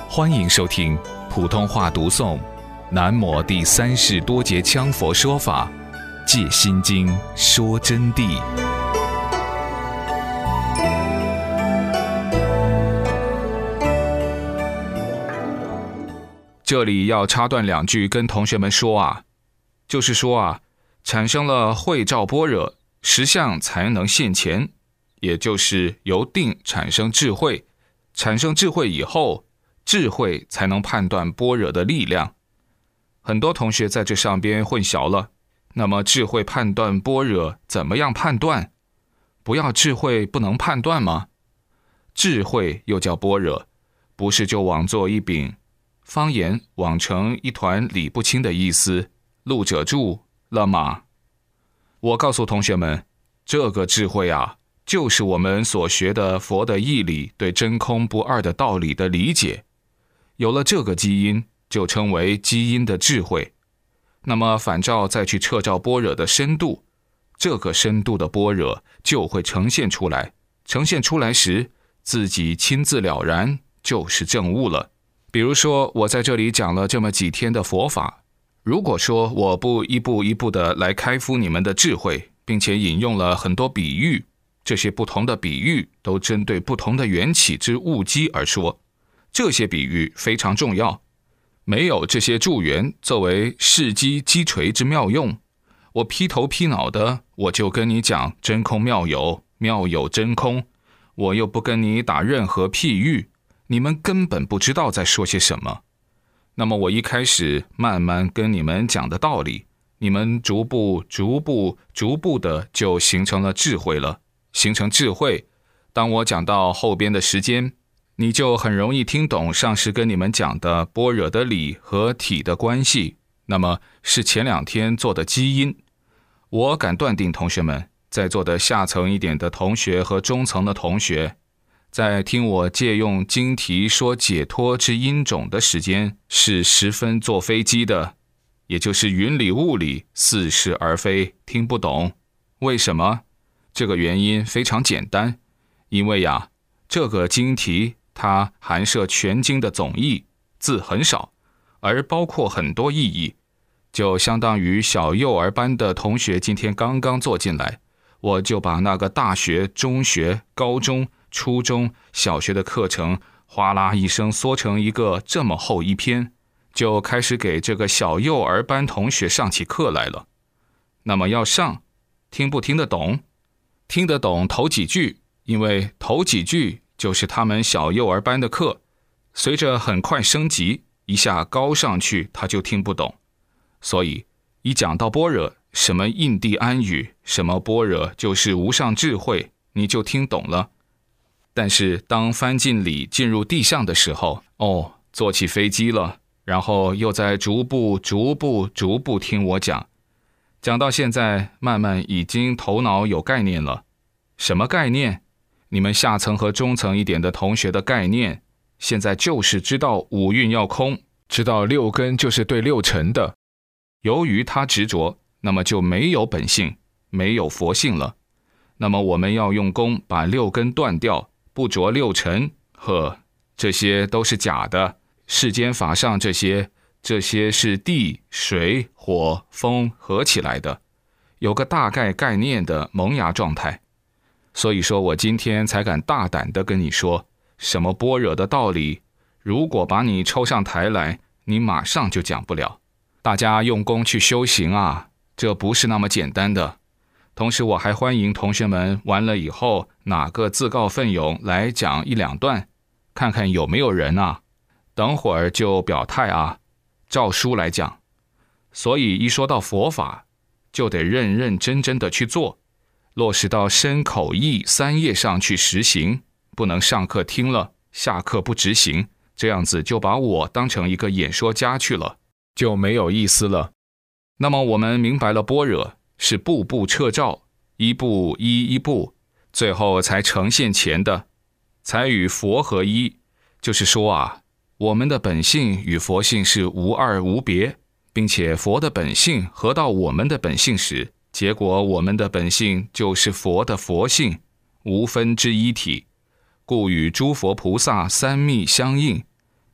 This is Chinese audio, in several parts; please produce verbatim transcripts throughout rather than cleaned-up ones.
欢迎收听普通话读诵南摩第三世多杰羌佛说法借心经说真谛。这里要插断两句跟同学们说啊，就是说啊，产生了慧照般若，实相才能现前，也就是由定产生智慧，产生智慧以后，智慧才能判断般若的力量。很多同学在这上边混淆了，那么智慧判断般若怎么样判断？不要智慧不能判断吗？智慧又叫般若，不是就枉作一饼，方言枉成一团理不清的意思，路者住了吗？我告诉同学们，这个智慧啊，就是我们所学的佛的义理对真空不二的道理的理解。有了这个基因，就称为基因的智慧。那么反照再去彻照般若的深度，这个深度的般若就会呈现出来，呈现出来时，自己亲自了然，就是证悟了。比如说我在这里讲了这么几天的佛法，如果说我不一步一步的来开敷你们的智慧，并且引用了很多比喻，这些不同的比喻都针对不同的缘起之物机而说，这些比喻非常重要，没有这些助缘作为示机击锤之妙用，我劈头劈脑的我就跟你讲真空妙有，妙有真空，我又不跟你打任何譬喻，你们根本不知道在说些什么。那么我一开始慢慢跟你们讲的道理，你们逐步逐步逐步的就形成了智慧了，形成智慧，当我讲到后边的时间，你就很容易听懂上师跟你们讲的般若的理和体的关系，那么是前两天做的基因。我敢断定同学们，在座的下层一点的同学和中层的同学，在听我借用经题说解脱之因种的时间，是十分坐飞机的，也就是云里雾里，似是而非，听不懂。为什么？这个原因非常简单，因为呀，这个经题它含摄全经的总义，字很少，而包括很多意义，就相当于小幼儿班的同学今天刚刚坐进来，我就把那个大学、中学、高中、初中、小学的课程哗啦一声缩成一个这么厚一篇，就开始给这个小幼儿班同学上起课来了。那么要上，听不听得懂？听得懂头几句，因为头几句就是他们小幼儿班的课，随着很快升级，一下高上去他就听不懂。所以一讲到般若，什么印地安语，什么般若就是无上智慧，你就听懂了。但是当翻进理进入地相的时候，哦，坐起飞机了，然后又在逐步逐步逐步听我讲，讲到现在慢慢已经头脑有概念了。什么概念？你们下层和中层一点的同学的概念，现在就是知道五蕴要空，知道六根就是对六尘的。由于他执着，那么就没有本性，没有佛性了。那么我们要用功把六根断掉，不着六尘，呵，这些都是假的。世间法上这些，这些是地、水、火、风合起来的，有个大概概念的萌芽状态。所以说我今天才敢大胆地跟你说，什么般若的道理，如果把你抽上台来，你马上就讲不了。大家用功去修行啊，这不是那么简单的。同时我还欢迎同学们完了以后，哪个自告奋勇来讲一两段，看看有没有人啊，等会儿就表态啊，照书来讲。所以一说到佛法，就得认认真真的去做，落实到身口意三业上去实行，不能上课听了，下课不执行，这样子就把我当成一个演说家去了，就没有意思了。那么我们明白了般若是步步彻照，一步一一步，最后才呈现前的，才与佛合一。就是说啊，我们的本性与佛性是无二无别，并且佛的本性合到我们的本性时，结果我们的本性就是佛的佛性，无分之一体，故与诸佛菩萨三密相应，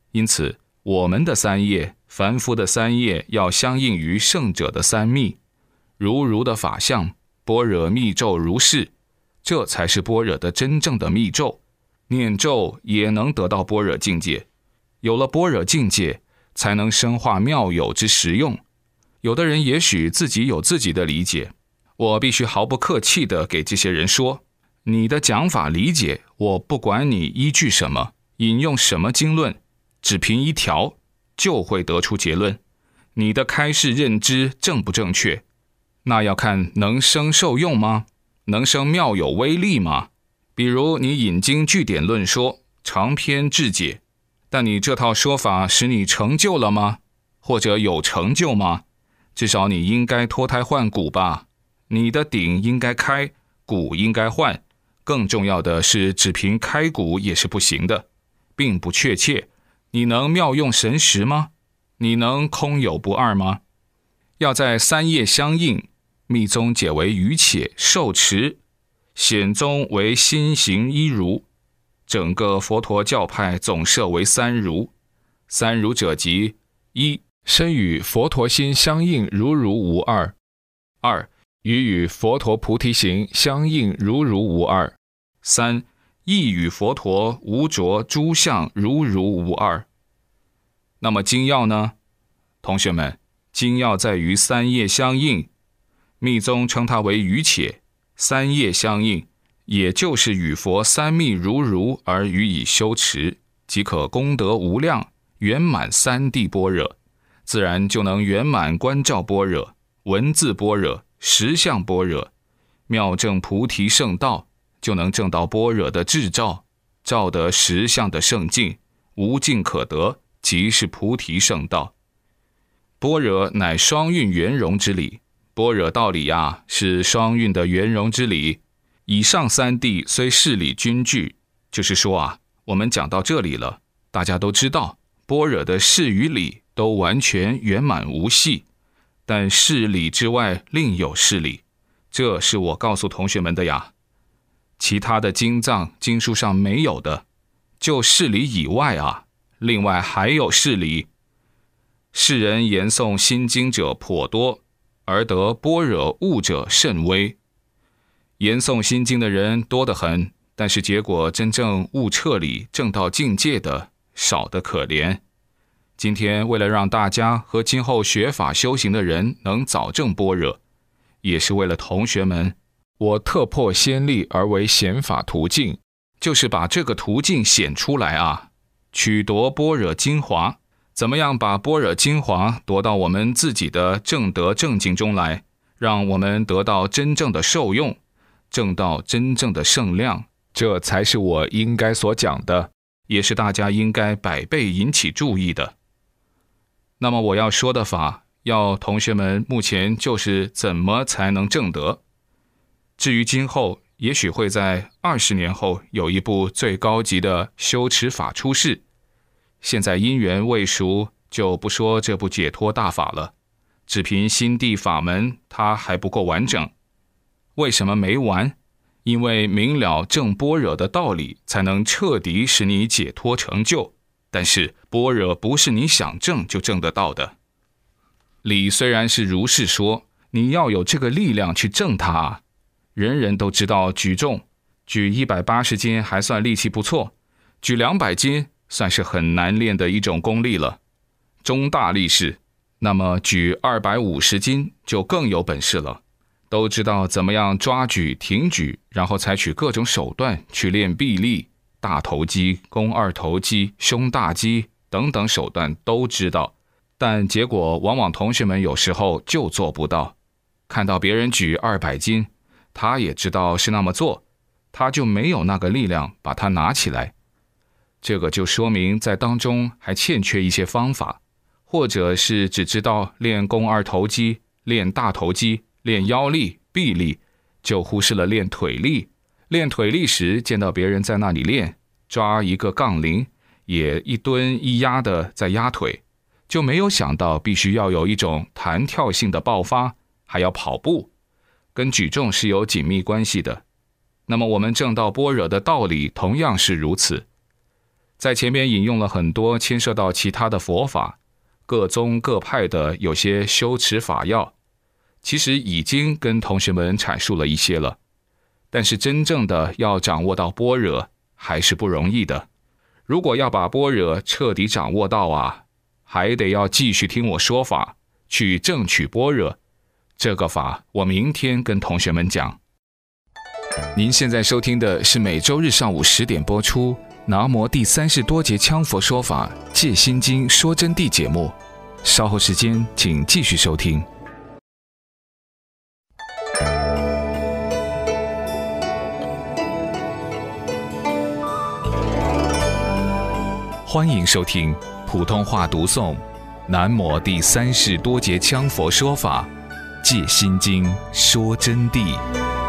因此我们的三业，凡夫的三业要相应于圣者的三密，如如的法相，般若密咒如是，这才是般若的真正的密咒。念咒也能得到般若境界，有了般若境界，才能深化妙有之实用。有的人也许自己有自己的理解，我必须毫不客气地给这些人说，你的讲法理解，我不管你依据什么，引用什么经论，只凭一条就会得出结论。你的开示认知正不正确，那要看能生受用吗？能生妙有威力吗？比如你引经据典论说，长篇致解，但你这套说法使你成就了吗？或者有成就吗？至少你应该脱胎换骨吧。你的顶应该开，骨应该换。更重要的是，只凭开骨也是不行的，并不确切。你能妙用神识吗？你能空有不二吗？要在三业相应，密宗解为余且受持，显宗为心行一如，整个佛陀教派总设为三如。三如者即：一、身与佛陀心相应如如无二；二、语与佛陀菩提行相应如如无二；三、意与佛陀无着诸相如如无二。那么精要呢？同学们，精要在于三业相应，密宗称它为余且。三业相应，也就是与佛三密如如而予以修持，即可功德无量，圆满三谛般若，自然就能圆满观照般若、文字般若、实相般若，妙证菩提圣道，就能证到般若的智照，照得实相的圣境，无境可得，即是菩提圣道。般若乃双运圆融之理，般若道理啊，是双运的圆融之理。以上三谛虽事理均具，就是说啊，我们讲到这里了，大家都知道般若的事与理都完全圆满无隙，但事理之外另有事理，这是我告诉同学们的呀。其他的经藏经书上没有的，就事理以外啊，另外还有事理。世人言诵心经者颇多，而得般若悟者甚微。言诵心经的人多得很，但是结果真正悟彻理证到境界的少得可怜。今天为了让大家和今后学法修行的人能早证般若，也是为了同学们，我特破先例而为显法途径，就是把这个途径显出来啊，取夺般若精华。怎么样把般若精华夺到我们自己的正德正境中来，让我们得到真正的受用，证到真正的圣量，这才是我应该所讲的，也是大家应该百倍引起注意的。那么我要说的法，要同学们目前就是怎么才能证得。至于今后，也许会在二十年后有一部最高级的修持法出世。现在因缘未熟，就不说这部解脱大法了，只凭心地法门，它还不够完整。为什么没完？因为明了证般若的道理，才能彻底使你解脱成就。但是般若不是你想证就证得到的。理虽然是如是说，你要有这个力量去证它啊。人人都知道举重，举一百八十斤还算力气不错，举两百斤算是很难练的一种功力了，中大力士。那么举二百五十斤就更有本事了，都知道怎么样抓举挺举，然后采取各种手段去练臂力，大头肌、肱二头肌、胸大肌等等手段都知道，但结果往往同学们有时候就做不到。看到别人举二百斤，他也知道是那么做，他就没有那个力量把它拿起来。这个就说明在当中还欠缺一些方法，或者是只知道练肱二头肌、练大头肌、练腰力、臂力，就忽视了练腿力。练腿力时见到别人在那里练，抓一个杠铃，也一蹲一压的在压腿，就没有想到必须要有一种弹跳性的爆发，还要跑步，跟举重是有紧密关系的。那么我们证到般若的道理同样是如此。 在前面引用了很多牵涉到其他的佛法，各宗各派的有些修持法要，其实已经跟同学们阐述了一些了。但是真正的要掌握到般若还是不容易的。如果要把般若彻底掌握到啊，还得要继续听我说法，去正取般若。这个法我明天跟同学们讲。您现在收听的是每周日上午十点播出南无第三世多杰羌佛说法戒心经说真谛节目，稍后时间请继续收听。欢迎收听普通话读诵南无第三世多杰羌佛说法戒心经说真谛。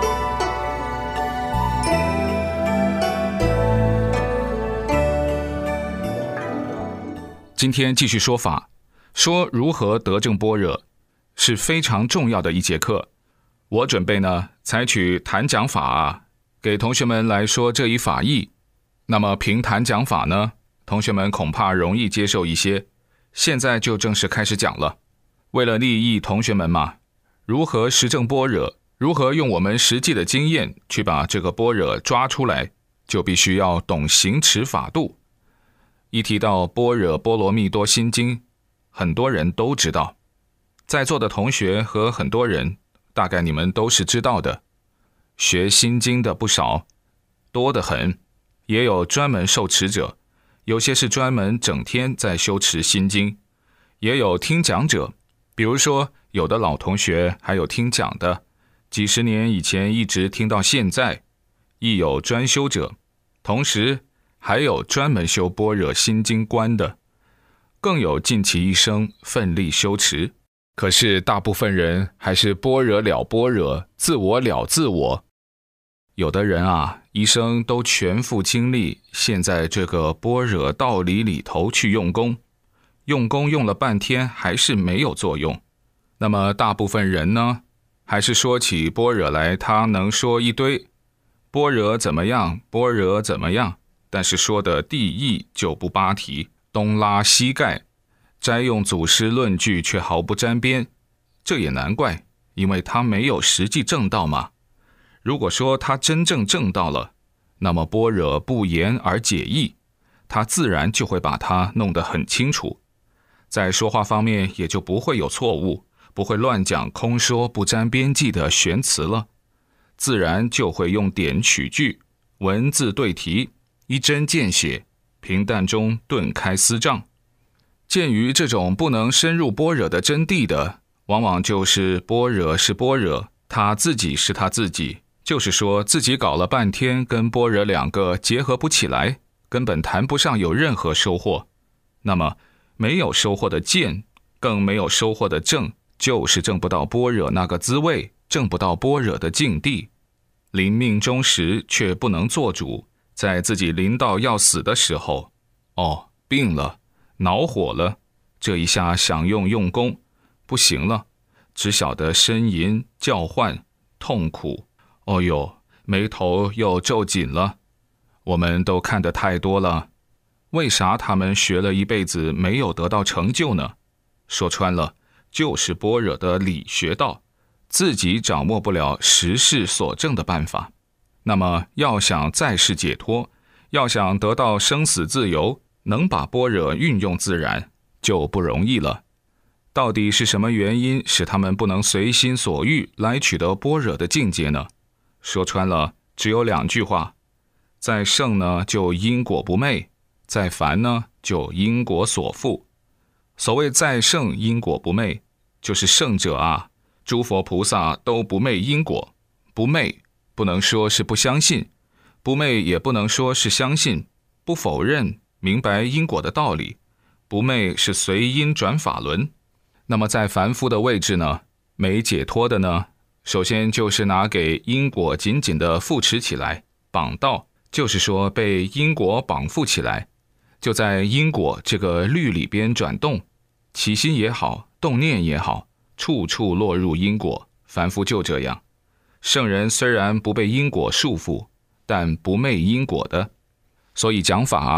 今天继续说法，说如何得证般若，是非常重要的一节课。我准备呢，采取谈讲法啊，给同学们来说这一法义。那么凭谈讲法呢，同学们恐怕容易接受一些。现在就正式开始讲了。为了利益同学们嘛，如何实证般若，如何用我们实际的经验去把这个般若抓出来，就必须要懂行持法度。一提到般若波罗蜜多心经，很多人都知道，在座的同学和很多人，大概你们都是知道的。学心经的不少，多得很，也有专门受持者，有些是专门整天在修持心经，也有听讲者，比如说有的老同学还有听讲的，几十年以前一直听到现在，亦有专修者，同时还有专门修般若心经观的，更有尽其一生奋力修持。可是大部分人还是般若了般若，自我了自我。有的人啊，一生都全副精力陷在这个般若道理里头去用功，用功用了半天还是没有作用。那么大部分人呢，还是说起般若来，他能说一堆般若怎么样，般若怎么样，但是说的地义就不扒题，东拉西盖，摘用祖师论据却毫不沾边。这也难怪，因为他没有实际证道嘛。如果说他真正证道了，那么般若不言而解义，他自然就会把它弄得很清楚，在说话方面也就不会有错误，不会乱讲空说不沾边际的玄词了，自然就会用典取句，文字对题，一针见血，平淡中顿开思障。鉴于这种不能深入般若的真谛的，往往就是般若是般若，他自己是他自己，就是说自己搞了半天跟般若两个结合不起来，根本谈不上有任何收获。那么没有收获的见，更没有收获的证，就是证不到般若那个滋味，证不到般若的境地。临命终时却不能做主，在自己临到要死的时候，哦，病了，恼火了，这一下想用用功，不行了，只晓得呻吟叫唤痛苦，哦哟，眉头又皱紧了。我们都看得太多了，为啥他们学了一辈子没有得到成就呢？说穿了，就是般若的理学道，自己掌握不了实事所证的办法。那么要想在世解脱，要想得到生死自由，能把般若运用自然，就不容易了。到底是什么原因使他们不能随心所欲来取得般若的境界呢？说穿了，只有两句话：在圣呢，就因果不昧；在凡呢，就因果所缚。所谓在圣因果不昧，就是圣者啊，诸佛菩萨都不昧因果。不昧不能说是不相信，不昧也不能说是相信，不否认明白因果的道理，不昧是随因转法轮。那么在凡夫的位置呢，没解脱的呢，首先就是拿给因果紧紧的扶持起来，绑道，就是说被因果绑缚起来，就在因果这个律里边转动，起心也好，动念也好，处处落入因果。凡夫就这样，圣人虽然不被因果束缚，但不昧因果的。所以讲法啊，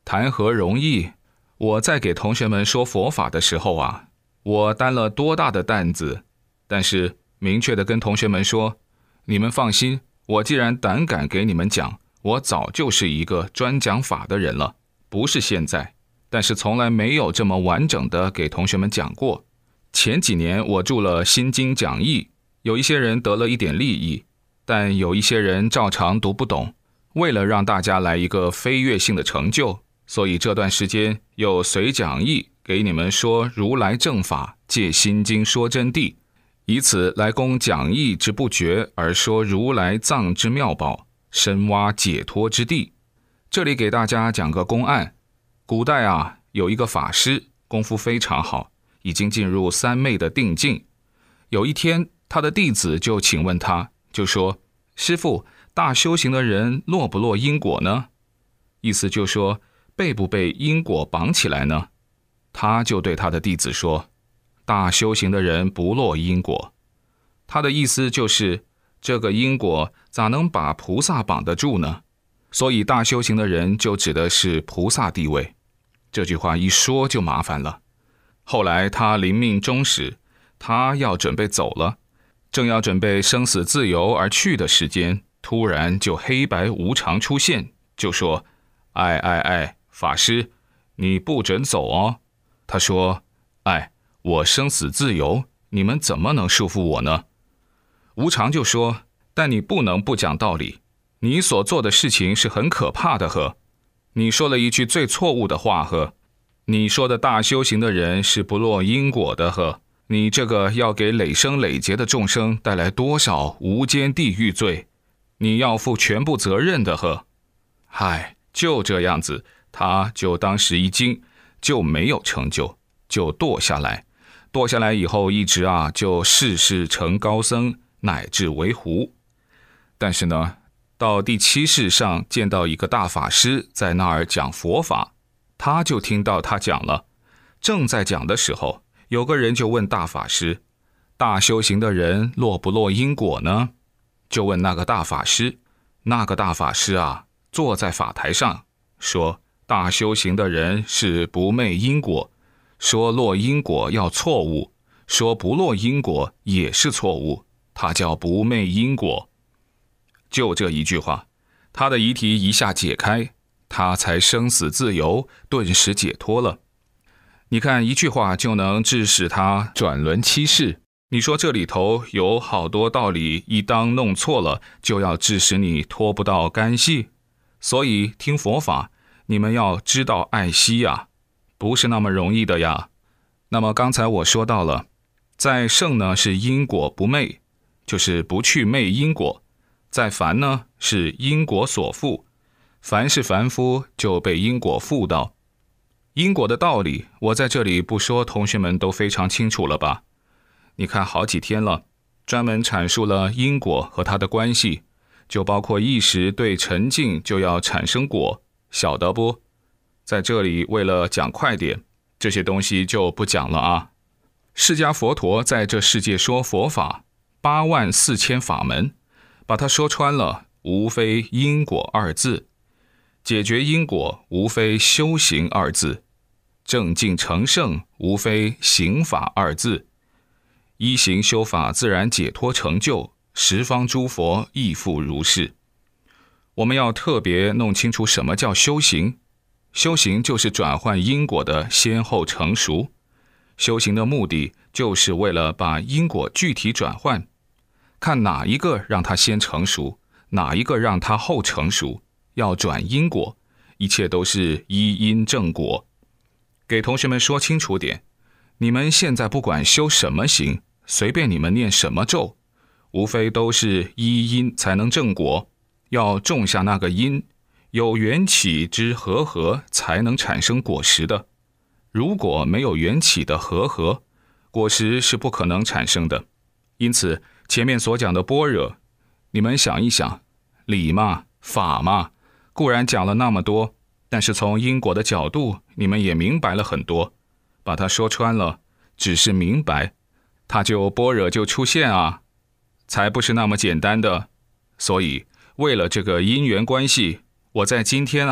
谈何容易？我在给同学们说佛法的时候啊，我担了多大的担子，但是明确的跟同学们说，你们放心，我既然胆敢给你们讲，我早就是一个专讲法的人了，不是现在，但是从来没有这么完整的给同学们讲过。前几年我著了心经讲义，有一些人得了一点利益，但有一些人照常读不懂，为了让大家来一个飞跃性的成就，所以这段时间又随讲义给你们说如来正法，借心经说真谛，以此来供讲义之不绝，而说如来藏之妙宝，深挖解脱之地。这里给大家讲个公案，古代啊，有一个法师功夫非常好，已经进入三昧的定境。有一天他的弟子就请问他，就说，师父，大修行的人落不落因果呢？意思就说被不被因果绑起来呢？他就对他的弟子说，大修行的人不落因果。他的意思就是这个因果咋能把菩萨绑得住呢？所以大修行的人就指的是菩萨地位。这句话一说就麻烦了。后来他临命终时，他要准备走了，正要准备生死自由而去的时间，突然就黑白无常出现，就说，哎哎哎，法师，你不准走哦。他说，哎，我生死自由，你们怎么能束缚我呢？无常就说，但你不能不讲道理，你所做的事情是很可怕的呵，你说了一句最错误的话呵，你说的大修行的人是不落因果的呵，你这个要给累生累劫的众生带来多少无间地狱罪，你要负全部责任的呵。嗨，就这样子，他就当时一惊，就没有成就，就堕下来。堕下来以后一直啊，就世世成高僧，乃至为狐。但是呢，到第七世上见到一个大法师在那儿讲佛法，他就听到他讲了。正在讲的时候，有个人就问大法师，大修行的人落不落因果呢？就问那个大法师，那个大法师啊，坐在法台上说，大修行的人是不昧因果，说落因果要错误，说不落因果也是错误，他叫不昧因果。就这一句话，他的疑题一下解开，他才生死自由，顿时解脱了。你看，一句话就能致使他转轮七世，你说这里头有好多道理，一当弄错了，就要致使你脱不到干系。所以听佛法，你们要知道爱惜呀，不是那么容易的呀。那么刚才我说到了，在圣呢是因果不昧，就是不去昧因果；在凡呢是因果所缚，凡是凡夫就被因果缚到。因果的道理，我在这里不说，同学们都非常清楚了吧？你看好几天了，专门阐述了因果和它的关系，就包括意识对沉静就要产生果，晓得不？在这里为了讲快点，这些东西就不讲了啊。释迦佛陀在这世界说佛法，八万四千法门，把它说穿了，无非因果二字，解决因果无非修行二字，正境成圣无非行法二字，依行修法自然解脱成就，十方诸佛亦复如是。我们要特别弄清楚什么叫修行。修行就是转换因果的先后成熟，修行的目的就是为了把因果具体转换，看哪一个让它先成熟，哪一个让它后成熟，要转因果，一切都是依因正果。给同学们说清楚点，你们现在不管修什么行，随便你们念什么咒，无非都是依因才能正果，要种下那个因，有缘起之和合才能产生果实的。如果没有缘起的和合，果实是不可能产生的。因此前面所讲的般若，你们想一想，理嘛法嘛，固然讲了那么多，但是从因果的角度，你们也明白了很多，把它说穿了，只是明白，它就般若就出现啊，才不是那么简单的。所以为了这个因缘关系，我在今天啊，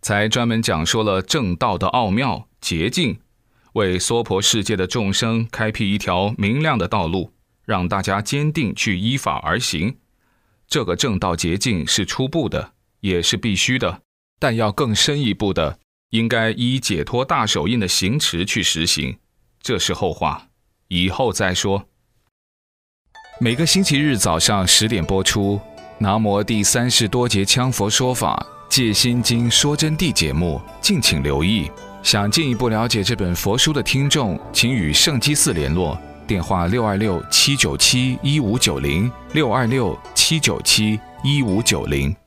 才专门讲说了正道的奥妙捷径，为娑婆世界的众生开辟一条明亮的道路，让大家坚定去依法而行。这个正道捷径是初步的，也是必须的，但要更深一步的，应该依解脱大手印的行持去实行，这是后话，以后再说。每个星期日早上十点播出南无第三世多杰羌佛说法戒心经说真谛节目，敬请留意。想进一步了解这本佛书的听众，请与圣基寺联络，电话六二六七九七一五九零 六二六七九七一五九零。